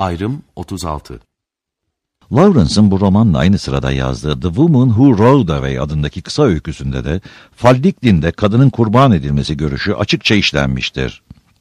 Ayrım 36. Lawrence'ın bu romanla aynı sırada yazdığı The Woman Who Rode Away adındaki kısa öyküsünde de fallik dinde kadının kurban edilmesi görüşü açıkça işlenmiştir.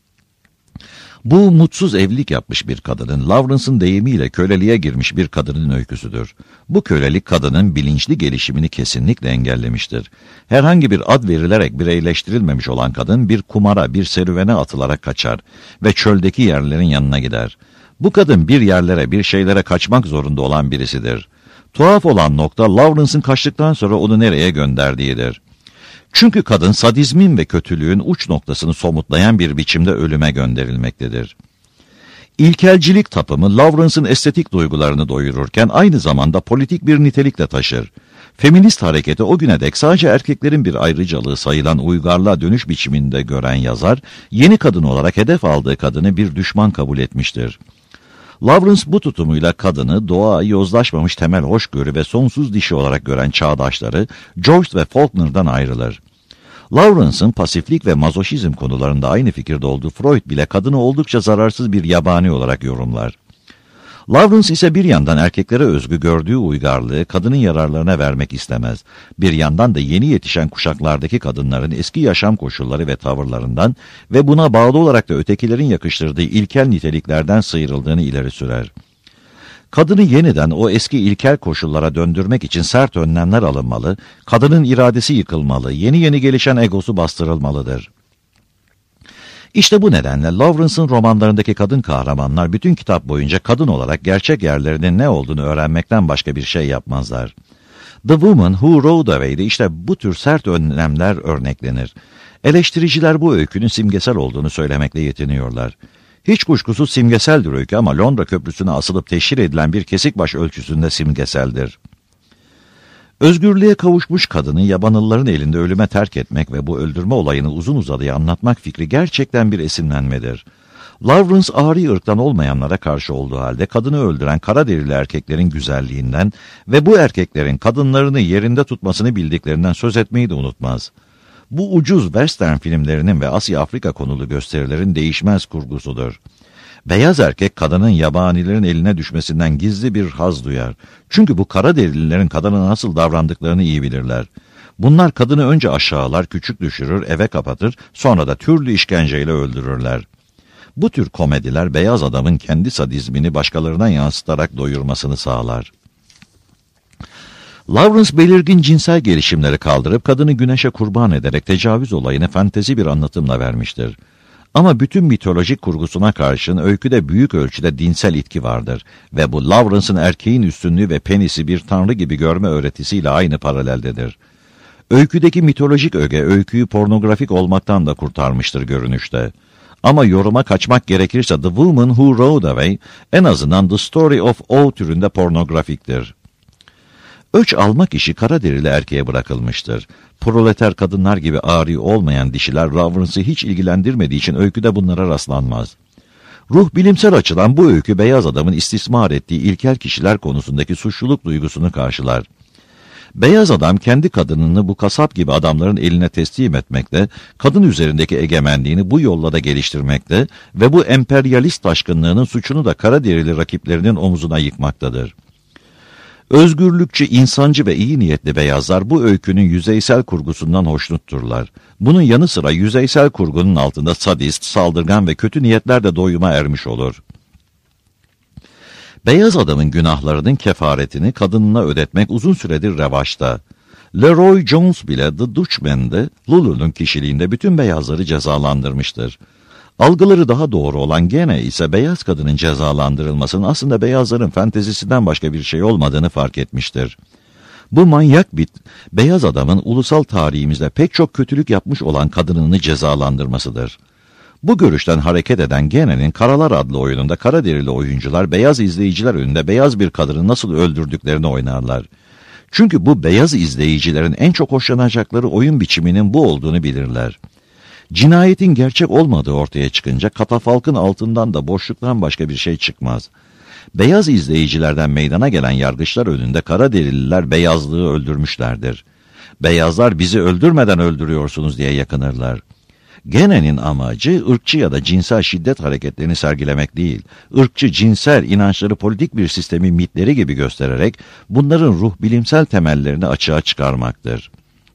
Bu mutsuz evlilik yapmış bir kadının, Lawrence'ın deyimiyle köleliğe girmiş bir kadının öyküsüdür. Bu kölelik kadının bilinçli gelişimini kesinlikle engellemiştir. Herhangi bir ad verilerek bireyleştirilmemiş olan kadın bir kumara, bir serüvene atılarak kaçar ve çöldeki yerlerin yanına gider. Bu kadın bir yerlere, bir şeylere kaçmak zorunda olan birisidir. Tuhaf olan nokta Lawrence'ın kaçtıktan sonra onu nereye gönderdiğidir. Çünkü kadın sadizmin ve kötülüğün uç noktasını somutlayan bir biçimde ölüme gönderilmektedir. İlkelcilik tapımı Lawrence'ın estetik duygularını doyururken aynı zamanda politik bir nitelikle taşır. Feminist hareketi o güne dek sadece erkeklerin bir ayrıcalığı sayılan uygarlığa dönüş biçiminde gören yazar, yeni kadın olarak hedef aldığı kadını bir düşman kabul etmiştir. Lawrence bu tutumuyla kadını, doğa, yozlaşmamış temel hoşgörü ve sonsuz dişi olarak gören çağdaşları Joyce ve Faulkner'dan ayrılır. Lawrence'ın pasiflik ve mazoşizm konularında aynı fikirde olduğu Freud bile kadını oldukça zararsız bir yabani olarak yorumlar. Lawrence ise bir yandan erkeklere özgü gördüğü uygarlığı kadının yararlarına vermek istemez. Bir yandan da yeni yetişen kuşaklardaki kadınların eski yaşam koşulları ve tavırlarından ve buna bağlı olarak da ötekilerin yakıştırdığı ilkel niteliklerden sıyrıldığını ileri sürer. Kadını yeniden o eski ilkel koşullara döndürmek için sert önlemler alınmalı, kadının iradesi yıkılmalı, yeni gelişen egosu bastırılmalıdır. İşte bu nedenle Lawrence'ın romanlarındaki kadın kahramanlar bütün kitap boyunca kadın olarak gerçek yerlerinin ne olduğunu öğrenmekten başka bir şey yapmazlar. The Woman Who Rode Away'de işte bu tür sert önlemler örneklenir. Eleştiriciler bu öykünün simgesel olduğunu söylemekle yetiniyorlar. Hiç kuşkusuz simgeseldir öykü ama Londra Köprüsü'ne asılıp teşhir edilen bir kesikbaş ölçüsünde simgeseldir. Özgürlüğe kavuşmuş kadını yabanılların elinde ölüme terk etmek ve bu öldürme olayını uzun uzadıya anlatmak fikri gerçekten bir esinlenmedir. Lawrence ağrı ırktan olmayanlara karşı olduğu halde kadını öldüren kara derili erkeklerin güzelliğinden ve bu erkeklerin kadınlarını yerinde tutmasını bildiklerinden söz etmeyi de unutmaz. Bu ucuz western filmlerinin ve Asya-Afrika konulu gösterilerin değişmez kurgusudur. Beyaz erkek kadının yabanilerin eline düşmesinden gizli bir haz duyar. Çünkü bu kara derililerin kadına nasıl davrandıklarını iyi bilirler. Bunlar kadını önce aşağılar, küçük düşürür, eve kapatır, sonra da türlü işkenceyle öldürürler. Bu tür komediler beyaz adamın kendi sadizmini başkalarına yansıtarak doyurmasını sağlar. Lawrence belirgin cinsel gelişimleri kaldırıp kadını güneşe kurban ederek tecavüz olayını fantezi bir anlatımla vermiştir. Ama bütün mitolojik kurgusuna karşın öyküde büyük ölçüde dinsel itki vardır ve bu Lawrence'ın erkeğin üstünlüğü ve penisi bir tanrı gibi görme öğretisiyle aynı paraleldedir. Öyküdeki mitolojik öge öyküyü pornografik olmaktan da kurtarmıştır görünüşte. Ama yoruma kaçmak gerekirse The Woman Who Rode Away en azından The Story of O türünde pornografiktir. Öç almak işi kara derili erkeğe bırakılmıştır. Proleter kadınlar gibi ağrı olmayan dişiler Lawrence'ı hiç ilgilendirmediği için öyküde bunlara rastlanmaz. Ruh bilimsel açıdan bu öykü beyaz adamın istismar ettiği ilkel kişiler konusundaki suçluluk duygusunu karşılar. Beyaz adam kendi kadınını bu kasap gibi adamların eline teslim etmekte, kadın üzerindeki egemenliğini bu yolla da geliştirmekte ve bu emperyalist taşkınlığının suçunu da kara derili rakiplerinin omuzuna yıkmaktadır. Özgürlükçü, insancı ve iyi niyetli beyazlar bu öykünün yüzeysel kurgusundan hoşnutturlar. Bunun yanı sıra yüzeysel kurgunun altında sadist, saldırgan ve kötü niyetler de doyuma ermiş olur. Beyaz adamın günahlarının kefaretini kadınına ödetmek uzun süredir revaçta. Leroy Jones bile The Dutchman'de Lulu'nun kişiliğinde bütün beyazları cezalandırmıştır. Algıları daha doğru olan gene ise beyaz kadının cezalandırılmasının aslında beyazların fantezisinden başka bir şey olmadığını fark etmiştir. Bu manyak bit, beyaz adamın ulusal tarihimizde pek çok kötülük yapmış olan kadınını cezalandırmasıdır. Bu görüşten hareket eden Gene'nin Karalar adlı oyununda kara derili oyuncular beyaz izleyiciler önünde beyaz bir kadını nasıl öldürdüklerini oynarlar. Çünkü bu beyaz izleyicilerin en çok hoşlanacakları oyun biçiminin bu olduğunu bilirler. Cinayetin gerçek olmadığı ortaya çıkınca katafalkın altından da boşluktan başka bir şey çıkmaz. Beyaz izleyicilerden meydana gelen yargıçlar önünde kara derililer beyazlığı öldürmüşlerdir. Beyazlar bizi öldürmeden öldürüyorsunuz diye yakınırlar. Gene'nin amacı ırkçı ya da cinsel şiddet hareketlerini sergilemek değil, ırkçı, cinsel inançları politik bir sistemin mitleri gibi göstererek bunların ruh bilimsel temellerini açığa çıkarmaktır.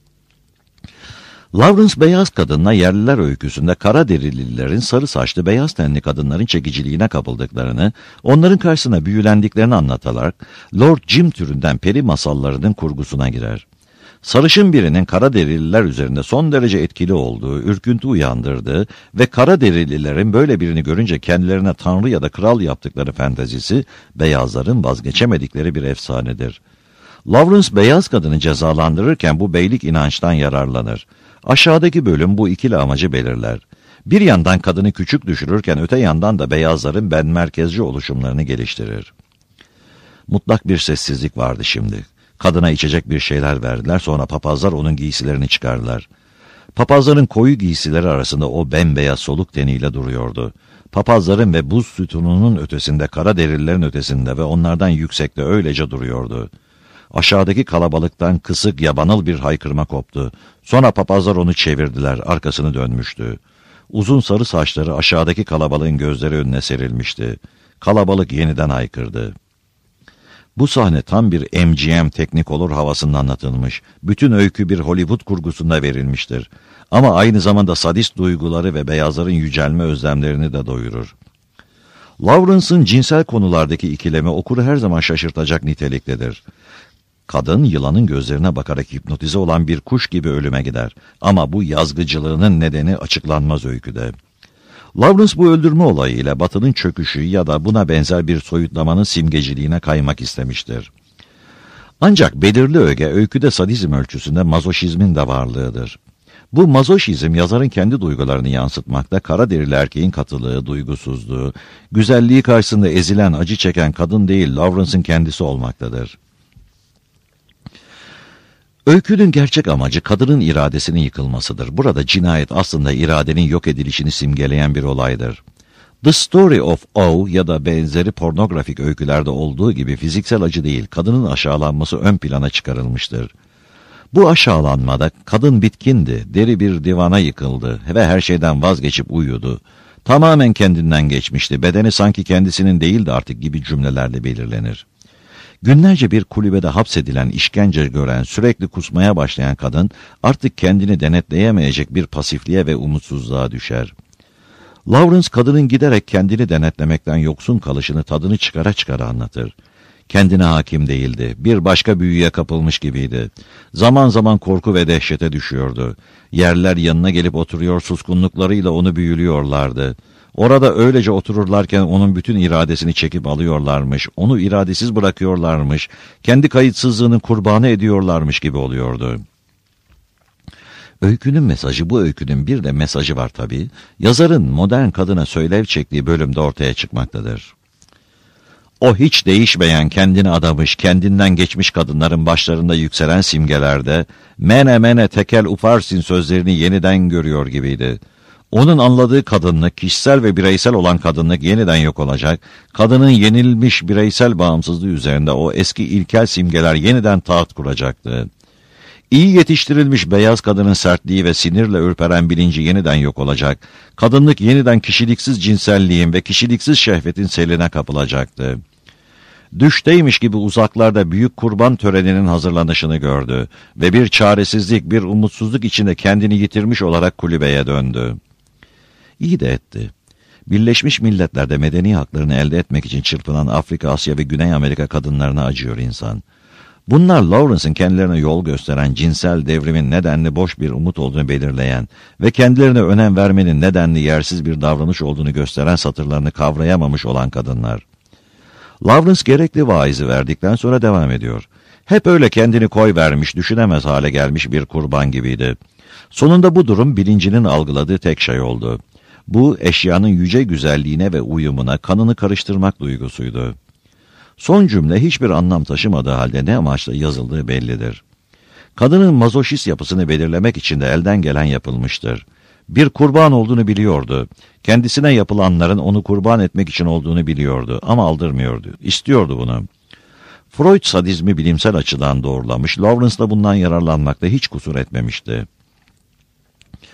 Lawrence Beyaz Kadın'la Yerliler öyküsünde kara derililerin sarı saçlı beyaz tenli kadınların çekiciliğine kapıldıklarını, onların karşısına büyülendiklerini anlatarak Lord Jim türünden peri masallarının kurgusuna girer. Sarışın birinin kara derililer üzerinde son derece etkili olduğu, ürküntü uyandırdığı ve kara derililerin böyle birini görünce kendilerine tanrı ya da kral yaptıkları fantezisi, beyazların vazgeçemedikleri bir efsanedir. Lawrence beyaz kadını cezalandırırken bu beylik inançtan yararlanır. Aşağıdaki bölüm bu ikili amacı belirler. Bir yandan kadını küçük düşürürken öte yandan da beyazların ben merkezci oluşumlarını geliştirir. Mutlak bir sessizlik vardı şimdi. Kadına içecek bir şeyler verdiler, sonra papazlar onun giysilerini çıkardılar. Papazların koyu giysileri arasında o bembeyaz soluk teniyle duruyordu. Papazların ve buz sütununun ötesinde, kara derililerin ötesinde ve onlardan yüksekte öylece duruyordu. Aşağıdaki kalabalıktan kısık, yabanıl bir haykırma koptu. Sonra papazlar onu çevirdiler, arkasını dönmüştü. Uzun sarı saçları aşağıdaki kalabalığın gözleri önüne serilmişti. Kalabalık yeniden haykırdı. Bu sahne tam bir MGM Technicolor havasında anlatılmış. Bütün öykü bir Hollywood kurgusunda verilmiştir. Ama aynı zamanda sadist duyguları ve beyazların yücelme özlemlerini de doyurur. Lawrence'ın cinsel konulardaki ikilemi okuru her zaman şaşırtacak niteliktedir. Kadın yılanın gözlerine bakarak hipnotize olan bir kuş gibi ölüme gider. Ama bu yazgıcılığının nedeni açıklanmaz öyküde. Lawrence bu öldürme olayıyla Batı'nın çöküşü ya da buna benzer bir soyutlamanın simgeciliğine kaymak istemiştir. Ancak belirli öge öyküde sadizm ölçüsünde mazoşizmin de varlığıdır. Bu mazoşizm yazarın kendi duygularını yansıtmakta, kara derili erkeğin katılığı, duygusuzluğu, güzelliği karşısında ezilen, acı çeken kadın değil Lawrence'ın kendisi olmaktadır. Öykünün gerçek amacı kadının iradesinin yıkılmasıdır. Burada cinayet aslında iradenin yok edilişini simgeleyen bir olaydır. The Story of O ya da benzeri pornografik öykülerde olduğu gibi fiziksel acı değil, kadının aşağılanması ön plana çıkarılmıştır. Bu aşağılanmada kadın bitkindi, deri bir divana yıkıldı ve her şeyden vazgeçip uyudu. Tamamen kendinden geçmişti, bedeni sanki kendisinin değildi artık gibi cümlelerle belirlenir. Günlerce bir kulübede hapsedilen, işkence gören, sürekli kusmaya başlayan kadın artık kendini denetleyemeyecek bir pasifliğe ve umutsuzluğa düşer. Lawrence kadının giderek kendini denetlemekten yoksun kalışını tadını çıkara çıkara anlatır. Kendine hakim değildi, bir başka büyüye kapılmış gibiydi. Zaman zaman korku ve dehşete düşüyordu. Yerler yanına gelip oturuyor, suskunluklarıyla onu büyülüyorlardı. Orada öylece otururlarken onun bütün iradesini çekip alıyorlarmış, onu iradesiz bırakıyorlarmış, kendi kayıtsızlığının kurbanı ediyorlarmış gibi oluyordu. Öykünün mesajı, bu öykünün bir de mesajı var tabii, yazarın modern kadına söylev çektiği bölümde ortaya çıkmaktadır. O hiç değişmeyen, kendini adamış, kendinden geçmiş kadınların başlarında yükselen simgelerde, mene mene tekel ufarsin sözlerini yeniden görüyor gibiydi. Onun anladığı kadınlık, kişisel ve bireysel olan kadınlık yeniden yok olacak, kadının yenilmiş bireysel bağımsızlığı üzerinde o eski ilkel simgeler yeniden taht kuracaktı. İyi yetiştirilmiş beyaz kadının sertliği ve sinirle ürperen bilinci yeniden yok olacak, kadınlık yeniden kişiliksiz cinselliğin ve kişiliksiz şehvetin seline kapılacaktı. Düşteymiş gibi uzaklarda büyük kurban töreninin hazırlanışını gördü ve bir çaresizlik, bir umutsuzluk içinde kendini yitirmiş olarak kulübeye döndü. İyi de etti. Birleşmiş Milletler'de medeni haklarını elde etmek için çırpınan Afrika, Asya ve Güney Amerika kadınlarına acıyor insan. Bunlar Lawrence'ın kendilerine yol gösteren cinsel devrimin nedenli boş bir umut olduğunu belirleyen ve kendilerine önem vermenin nedenli yersiz bir davranış olduğunu gösteren satırlarını kavrayamamış olan kadınlar. Lawrence gerekli vaizi verdikten sonra devam ediyor. Hep öyle kendini koy vermiş, düşünemez hale gelmiş bir kurban gibiydi. Sonunda bu durum bilincinin algıladığı tek şey oldu. Bu eşyanın yüce güzelliğine ve uyumuna kanını karıştırmak duygusuydu. Son cümle hiçbir anlam taşımadığı halde ne amaçla yazıldığı bellidir. Kadının mazoşist yapısını belirlemek için de elden gelen yapılmıştır. Bir kurban olduğunu biliyordu. Kendisine yapılanların onu kurban etmek için olduğunu biliyordu ama aldırmıyordu. İstiyordu bunu. Freud sadizmi bilimsel açıdan doğrulamış, Lawrence da bundan yararlanmakta hiç kusur etmemişti.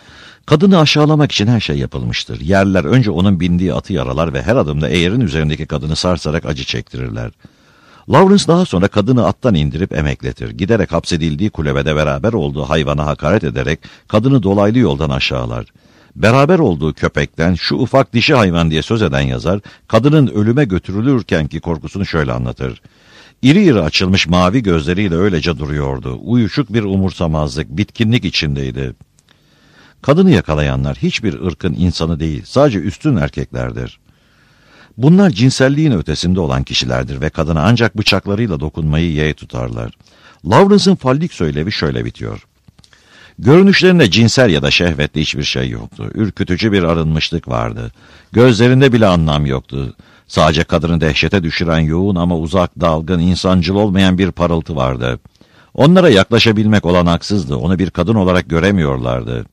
Kadını aşağılamak için her şey yapılmıştır. Yerler önce onun bindiği atı yaralar ve her adımda eğerin üzerindeki kadını sarsarak acı çektirirler. Lawrence daha sonra kadını attan indirip emekletir. Giderek hapsedildiği kulübede beraber olduğu hayvana hakaret ederek kadını dolaylı yoldan aşağılar. Beraber olduğu köpekten şu ufak dişi hayvan diye söz eden yazar, kadının ölüme götürülürkenki korkusunu şöyle anlatır. İri iri açılmış mavi gözleriyle öylece duruyordu. Uyuşuk bir umursamazlık, bitkinlik içindeydi. Kadını yakalayanlar hiçbir ırkın insanı değil, sadece üstün erkeklerdir. Bunlar cinselliğin ötesinde olan kişilerdir ve kadına ancak bıçaklarıyla dokunmayı yeğ tutarlar. Lawrence'ın fallik söylevi şöyle bitiyor. Görünüşlerinde cinsel ya da şehvetli hiçbir şey yoktu. Ürkütücü bir arınmışlık vardı. Gözlerinde bile anlam yoktu. Sadece kadını dehşete düşüren yoğun ama uzak, dalgın, insancıl olmayan bir parıltı vardı. Onlara yaklaşabilmek olanaksızdı. Onu bir kadın olarak göremiyorlardı.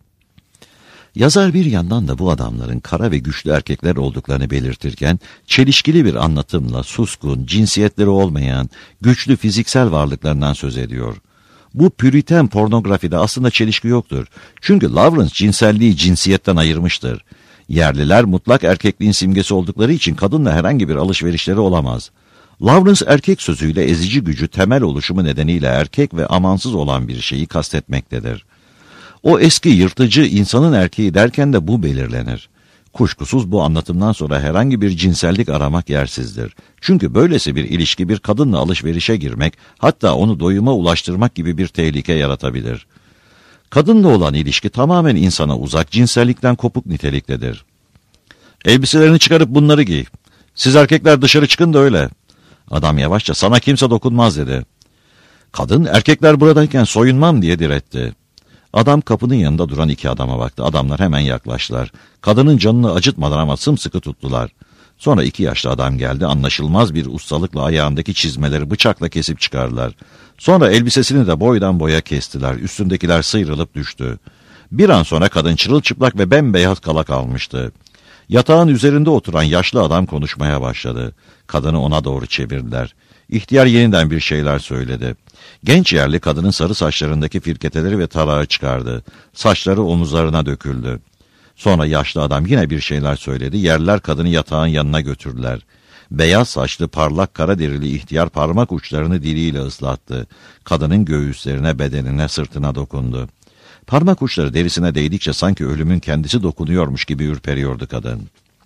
Yazar bir yandan da bu adamların kara ve güçlü erkekler olduklarını belirtirken, çelişkili bir anlatımla suskun, cinsiyetleri olmayan, güçlü fiziksel varlıklarından söz ediyor. Bu püriten pornografide aslında çelişki yoktur. Çünkü Lawrence cinselliği cinsiyetten ayırmıştır. Yerliler mutlak erkekliğin simgesi oldukları için kadınla herhangi bir alışverişleri olamaz. Lawrence erkek sözüyle ezici gücü temel oluşumu nedeniyle erkek ve amansız olan bir şeyi kastetmektedir. O eski yırtıcı insanın erkeği derken de bu belirlenir. Kuşkusuz bu anlatımdan sonra herhangi bir cinsellik aramak yersizdir. Çünkü böylesi bir ilişki bir kadınla alışverişe girmek, hatta onu doyuma ulaştırmak gibi bir tehlike yaratabilir. Kadınla olan ilişki tamamen insana uzak, cinsellikten kopuk niteliktedir. Elbiselerini çıkarıp bunları giy. Siz erkekler dışarı çıkın da öyle. Adam yavaşça sana kimse dokunmaz dedi. Kadın erkekler buradayken soyunmam diye diretti. Adam kapının yanında duran iki adama baktı. Adamlar hemen yaklaştılar. Kadının canını acıtmadan ama sımsıkı tuttular. Sonra iki yaşlı adam geldi. Anlaşılmaz bir ustalıkla ayağındaki çizmeleri bıçakla kesip çıkardılar. Sonra elbisesini de boydan boya kestiler. Üstündekiler sıyrılıp düştü. Bir an sonra kadın çırılçıplak ve bembeyaz kala kalmıştı. Yatağın üzerinde oturan yaşlı adam konuşmaya başladı. Kadını ona doğru çevirdiler. İhtiyar yeniden bir şeyler söyledi. Genç yerli kadının sarı saçlarındaki firketeleri ve tarağı çıkardı. Saçları omuzlarına döküldü. Sonra yaşlı adam yine bir şeyler söyledi. Yerliler kadını yatağın yanına götürdüler. Beyaz saçlı, parlak, kara derili ihtiyar parmak uçlarını diliyle ıslattı. Kadının göğüslerine, bedenine, sırtına dokundu. Parmak uçları derisine değdikçe sanki ölümün kendisi dokunuyormuş gibi ürperiyordu kadın.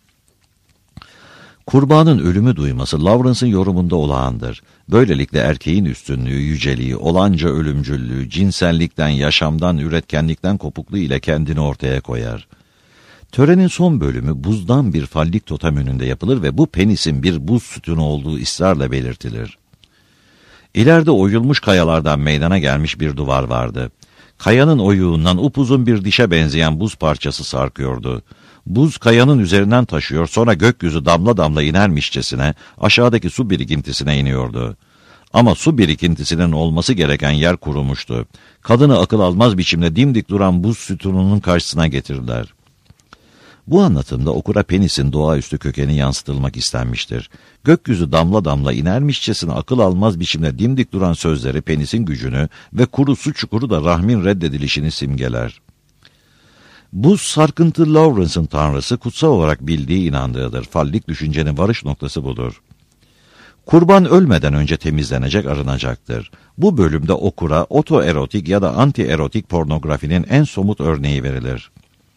Kurbanın ölümü duyması Lawrence'ın yorumunda olağandır. Böylelikle erkeğin üstünlüğü, yüceliği, olanca ölümcüllüğü, cinsellikten, yaşamdan, üretkenlikten kopukluğu ile kendini ortaya koyar. Törenin son bölümü buzdan bir fallik totem önünde yapılır ve bu penisin bir buz sütunu olduğu ısrarla belirtilir. İleride oyulmuş kayalardan meydana gelmiş bir duvar vardı. Kayanın oyuğundan upuzun bir dişe benzeyen buz parçası sarkıyordu. Buz kayanın üzerinden taşıyor, sonra gökyüzü damla damla inermişçesine aşağıdaki su birikintisine iniyordu. Ama su birikintisinin olması gereken yer kurumuştu. Kadını akıl almaz biçimde dimdik duran buz sütununun karşısına getirdiler. Bu anlatımda okura penisin doğaüstü kökeni yansıtılmak istenmiştir. Gökyüzü damla damla inermişçesine akıl almaz biçimde dimdik duran sözleri penisin gücünü ve kuru su çukuru da rahmin reddedilişini simgeler. Bu sarkıntı Lawrence'ın tanrısı kutsal olarak bildiği inandığıdır. Fallik düşüncenin varış noktası budur. Kurban ölmeden önce temizlenecek, arınacaktır. Bu bölümde okura otoerotik ya da anti-erotik pornografinin en somut örneği verilir.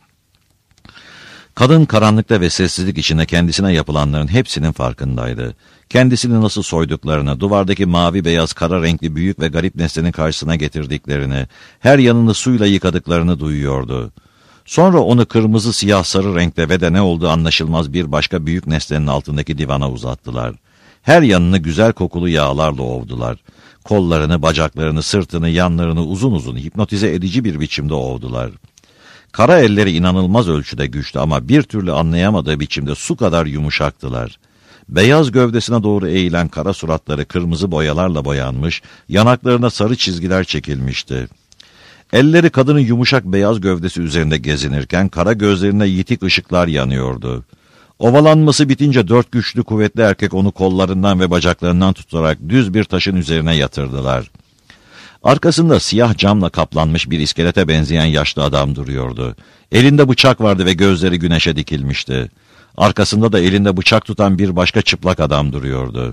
Kadın karanlıkta ve sessizlik içinde kendisine yapılanların hepsinin farkındaydı. Kendisini nasıl soyduklarını, duvardaki mavi beyaz kara renkli büyük ve garip nesnenin karşısına getirdiklerini, her yanını suyla yıkadıklarını duyuyordu. Sonra onu kırmızı, siyah, sarı renkte ve de ne olduğu anlaşılmaz bir başka büyük nesnenin altındaki divana uzattılar. Her yanını güzel kokulu yağlarla ovdular. Kollarını, bacaklarını, sırtını, yanlarını uzun uzun hipnotize edici bir biçimde ovdular. Kara elleri inanılmaz ölçüde güçlü ama bir türlü anlayamadığı biçimde su kadar yumuşaktılar. Beyaz gövdesine doğru eğilen kara suratları kırmızı boyalarla boyanmış, yanaklarına sarı çizgiler çekilmişti. Elleri kadının yumuşak beyaz gövdesi üzerinde gezinirken kara gözlerine yitik ışıklar yanıyordu. Ovalanması bitince 4 güçlü kuvvetli erkek onu kollarından ve bacaklarından tutarak düz bir taşın üzerine yatırdılar. Arkasında siyah camla kaplanmış bir iskelete benzeyen yaşlı adam duruyordu. Elinde bıçak vardı ve gözleri güneşe dikilmişti. Arkasında da elinde bıçak tutan bir başka çıplak adam duruyordu.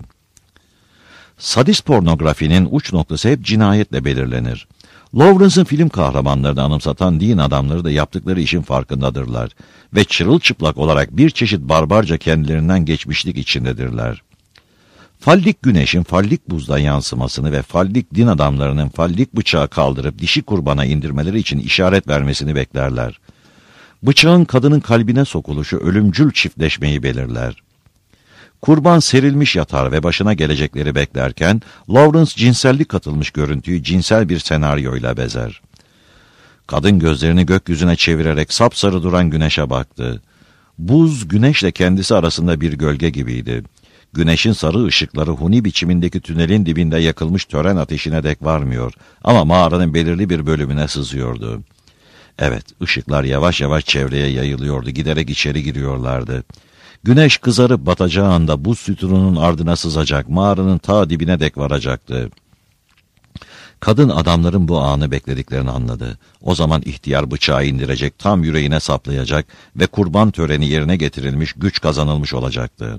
Sadist pornografinin uç noktası hep cinayetle belirlenir. Lawrence'ın film kahramanlarını anımsatan din adamları da yaptıkları işin farkındadırlar ve çırılçıplak olarak bir çeşit barbarca kendilerinden geçmişlik içindedirler. Fallik güneşin fallik buzda yansımasını ve fallik din adamlarının fallik bıçağı kaldırıp dişi kurbana indirmeleri için işaret vermesini beklerler. Bıçağın kadının kalbine sokuluşu ölümcül çiftleşmeyi belirler. Kurban serilmiş yatar ve başına gelecekleri beklerken, Lawrence cinsellik katılmış görüntüyü cinsel bir senaryoyla bezer. Kadın gözlerini gökyüzüne çevirerek sapsarı duran güneşe baktı. Buz, güneşle kendisi arasında bir gölge gibiydi. Güneşin sarı ışıkları huni biçimindeki tünelin dibinde yakılmış tören ateşine dek varmıyor ama mağaranın belirli bir bölümüne sızıyordu. Evet, ışıklar yavaş yavaş çevreye yayılıyordu, giderek içeri giriyorlardı. Güneş kızarıp batacağı anda buz sütununun ardına sızacak, mağaranın ta dibine dek varacaktı. Kadın adamların bu anı beklediklerini anladı. O zaman ihtiyar bıçağı indirecek, tam yüreğine saplayacak ve kurban töreni yerine getirilmiş, güç kazanılmış olacaktı.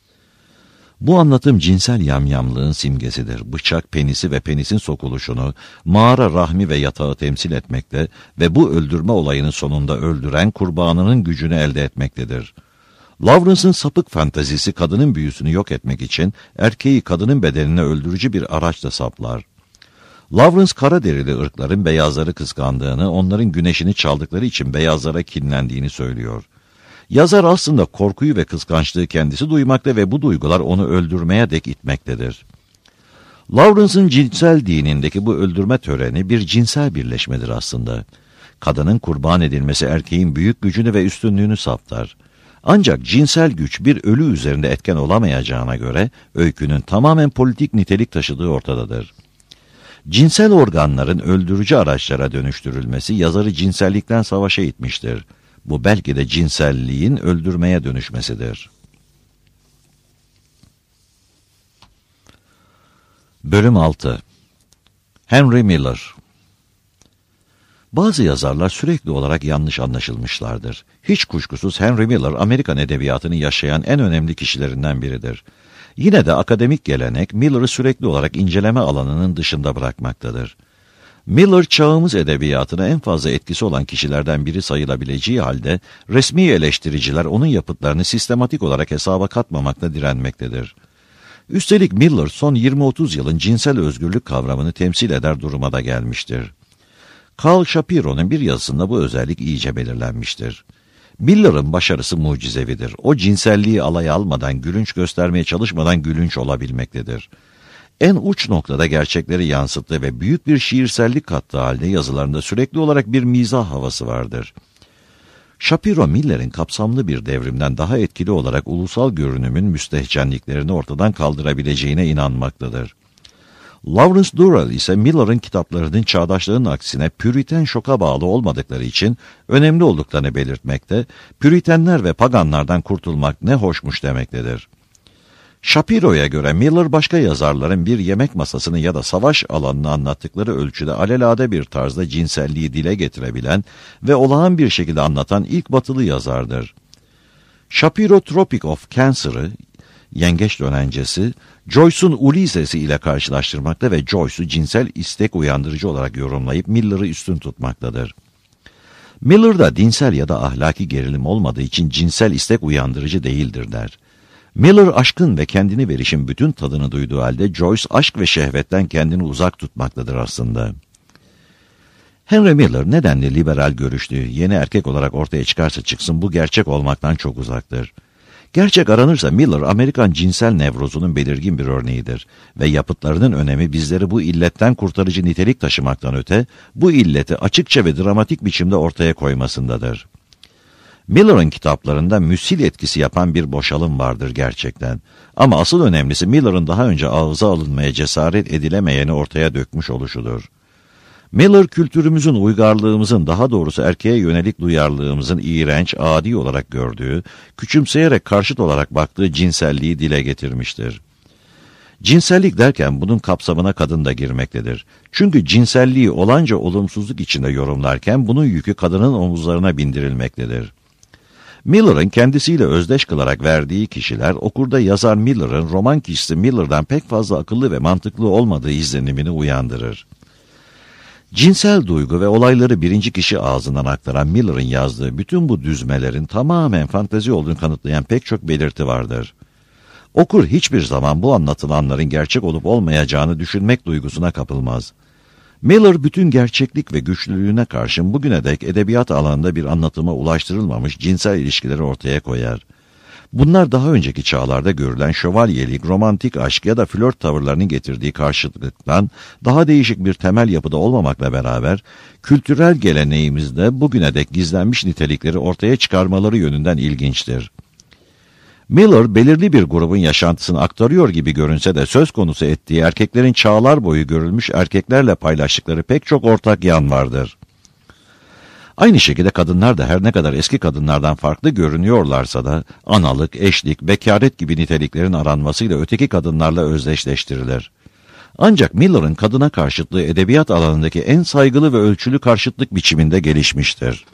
Bu anlatım cinsel yamyamlığın simgesidir. Bıçak penisi ve penisin sokuluşunu, mağara rahmi ve yatağı temsil etmekte ve bu öldürme olayının sonunda öldüren kurbanının gücünü elde etmektedir. Lawrence'ın sapık fantazisi kadının büyüsünü yok etmek için erkeği kadının bedenine öldürücü bir araçla saplar. Lawrence kara derili ırkların beyazları kıskandığını, onların güneşini çaldıkları için beyazlara kinlendiğini söylüyor. Yazar aslında korkuyu ve kıskançlığı kendisi duymakta ve bu duygular onu öldürmeye dek itmektedir. Lawrence'ın cinsel dinindeki bu öldürme töreni bir cinsel birleşmedir aslında. Kadının kurban edilmesi erkeğin büyük gücünü ve üstünlüğünü saptar. Ancak cinsel güç bir ölü üzerinde etken olamayacağına göre öykünün tamamen politik nitelik taşıdığı ortadadır. Cinsel organların öldürücü araçlara dönüştürülmesi yazarı cinsellikten savaşa itmiştir. Bu belki de cinselliğin öldürmeye dönüşmesidir. Bölüm 6. Henry Miller. Bazı yazarlar sürekli olarak yanlış anlaşılmışlardır. Hiç kuşkusuz Henry Miller, Amerikan edebiyatını yaşayan en önemli kişilerinden biridir. Yine de akademik gelenek, Miller'ı sürekli olarak inceleme alanının dışında bırakmaktadır. Miller, çağımız edebiyatına en fazla etkisi olan kişilerden biri sayılabileceği halde, resmi eleştiriciler onun yapıtlarını sistematik olarak hesaba katmamakta direnmektedir. Üstelik Miller, son 20-30 yılın cinsel özgürlük kavramını temsil eder duruma da gelmiştir. Carl Shapiro'nun bir yazısında bu özellik iyice belirlenmiştir. Miller'ın başarısı mucizevidir. O cinselliği alaya almadan, gülünç göstermeye çalışmadan gülünç olabilmektedir. En uç noktada gerçekleri yansıttığı ve büyük bir şiirsellik kattığı halde yazılarında sürekli olarak bir mizah havası vardır. Shapiro, Miller'in kapsamlı bir devrimden daha etkili olarak ulusal görünümün müstehcenliklerini ortadan kaldırabileceğine inanmaktadır. Lawrence Durrell ise Miller'ın kitaplarının çağdaşlığın aksine Püriten şoka bağlı olmadıkları için önemli olduklarını belirtmekte, Püritenler ve paganlardan kurtulmak ne hoşmuş demektedir. Shapiro'ya göre Miller, başka yazarların bir yemek masasını ya da savaş alanını anlattıkları ölçüde alelade bir tarzda cinselliği dile getirebilen ve olağan bir şekilde anlatan ilk batılı yazardır. Shapiro, Tropic of Cancer'ı, Yengeç Dönencesi, Joyce'un Ulysses'i ile karşılaştırmakta ve Joyce'u cinsel istek uyandırıcı olarak yorumlayıp Miller'ı üstün tutmaktadır. Miller'da dinsel ya da ahlaki gerilim olmadığı için cinsel istek uyandırıcı değildir der. Miller, aşkın ve kendini verişin bütün tadını duyduğu halde Joyce, aşk ve şehvetten kendini uzak tutmaktadır aslında. Henry Miller, nedenli liberal görüşlü, yeni erkek olarak ortaya çıkarsa çıksın bu gerçek olmaktan çok uzaktır. Gerçek aranırsa Miller, Amerikan cinsel nevrozunun belirgin bir örneğidir ve yapıtlarının önemi bizleri bu illetten kurtarıcı nitelik taşımaktan öte, bu illeti açıkça ve dramatik biçimde ortaya koymasındadır. Miller'ın kitaplarında müsil etkisi yapan bir boşalım vardır gerçekten. Ama asıl önemlisi Miller'ın daha önce ağza alınmaya cesaret edilemeyeni ortaya dökmüş oluşudur. Miller, kültürümüzün, uygarlığımızın, daha doğrusu erkeğe yönelik duyarlılığımızın iğrenç, adi olarak gördüğü, küçümseyerek karşıt olarak baktığı cinselliği dile getirmiştir. Cinsellik derken bunun kapsamına kadın da girmektedir. Çünkü cinselliği olanca olumsuzluk içinde yorumlarken bunun yükü kadının omuzlarına bindirilmektedir. Miller'ın kendisiyle özdeş kılarak verdiği kişiler, okurda yazar Miller'ın roman kişisi Miller'dan pek fazla akıllı ve mantıklı olmadığı izlenimini uyandırır. Cinsel duygu ve olayları birinci kişi ağzından aktaran Miller'ın yazdığı bütün bu düzmelerin tamamen fantezi olduğunu kanıtlayan pek çok belirti vardır. Okur hiçbir zaman bu anlatılanların gerçek olup olmayacağını düşünmek duygusuna kapılmaz. Miller bütün gerçeklik ve güçlülüğüne karşın bugüne dek edebiyat alanında bir anlatıma ulaştırılmamış cinsel ilişkileri ortaya koyar. Bunlar daha önceki çağlarda görülen şövalyelik, romantik aşk ya da flört tavırlarının getirdiği karşıtlıktan daha değişik bir temel yapıda olmamakla beraber, kültürel geleneğimizde bugüne dek gizlenmiş nitelikleri ortaya çıkarmaları yönünden ilginçtir. Miller, belirli bir grubun yaşantısını aktarıyor gibi görünse de söz konusu ettiği erkeklerin çağlar boyu görülmüş erkeklerle paylaştıkları pek çok ortak yan vardır. Aynı şekilde kadınlar da her ne kadar eski kadınlardan farklı görünüyorlarsa da analık, eşlik, bekaret gibi niteliklerin aranmasıyla öteki kadınlarla özdeşleştirilir. Ancak Miller'ın kadına karşıtlığı edebiyat alanındaki en saygılı ve ölçülü karşıtlık biçiminde gelişmiştir.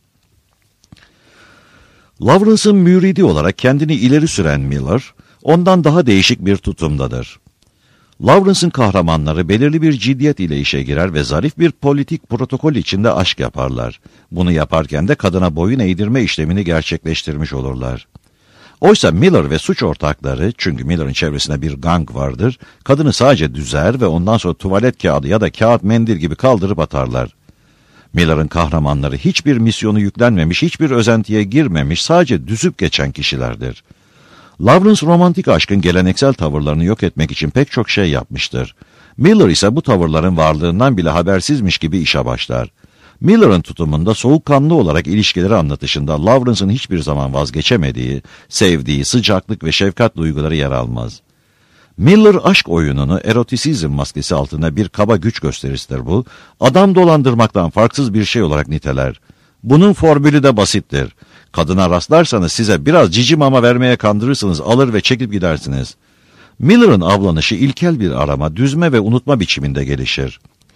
Lawrence'ın müridi olarak kendini ileri süren Miller, ondan daha değişik bir tutumdadır. Lawrence'ın kahramanları belirli bir ciddiyet ile işe girer ve zarif bir politik protokol içinde aşk yaparlar. Bunu yaparken de kadına boyun eğdirme işlemini gerçekleştirmiş olurlar. Oysa Miller ve suç ortakları, çünkü Miller'ın çevresinde bir gang vardır, kadını sadece düzer ve ondan sonra tuvalet kağıdı ya da kağıt mendil gibi kaldırıp atarlar. Miller'ın kahramanları hiçbir misyonu yüklenmemiş, hiçbir özentiye girmemiş, sadece düzüp geçen kişilerdir. Lawrence romantik aşkın geleneksel tavırlarını yok etmek için pek çok şey yapmıştır. Miller ise bu tavırların varlığından bile habersizmiş gibi işe başlar. Miller'ın tutumunda soğukkanlı olarak ilişkileri anlatışında Lawrence'ın hiçbir zaman vazgeçemediği, sevdiği sıcaklık ve şefkat duyguları yer almaz. Miller aşk oyununu erotisizm maskesi altında bir kaba güç gösterisidir bu, adam dolandırmaktan farksız bir şey olarak niteler. Bunun formülü de basittir. Kadına rastlarsanız size biraz cici mama vermeye kandırırsınız, alır ve çekip gidersiniz. Miller'ın avlanışı ilkel bir arama, düzme ve unutma biçiminde gelişir.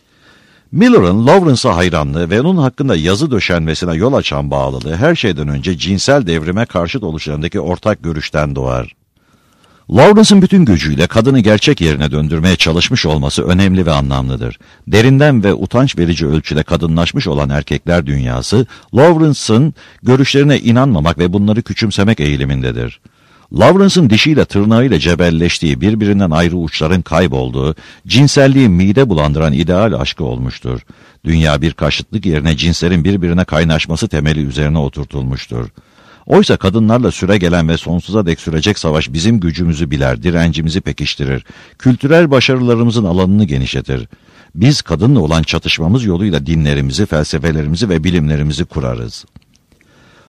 Miller'ın Lawrence'a hayranlığı ve onun hakkında yazı döşenmesine yol açan bağlılığı her şeyden önce cinsel devrime karşıt oluşlarındaki ortak görüşten doğar. Lawrence'ın bütün gücüyle kadını gerçek yerine döndürmeye çalışmış olması önemli ve anlamlıdır. Derinden ve utanç verici ölçüde kadınlaşmış olan erkekler dünyası, Lawrence'ın görüşlerine inanmamak ve bunları küçümsemek eğilimindedir. Lawrence'ın dişiyle tırnağıyla cebelleştiği, birbirinden ayrı uçların kaybolduğu, cinselliği mide bulandıran ideal aşkı olmuştur. Dünya bir karşıtlık yerine cinslerin birbirine kaynaşması temeli üzerine oturtulmuştur. Oysa kadınlarla süregelen ve sonsuza dek sürecek savaş bizim gücümüzü biler, direncimizi pekiştirir, kültürel başarılarımızın alanını genişletir. Biz kadınla olan çatışmamız yoluyla dinlerimizi, felsefelerimizi ve bilimlerimizi kurarız.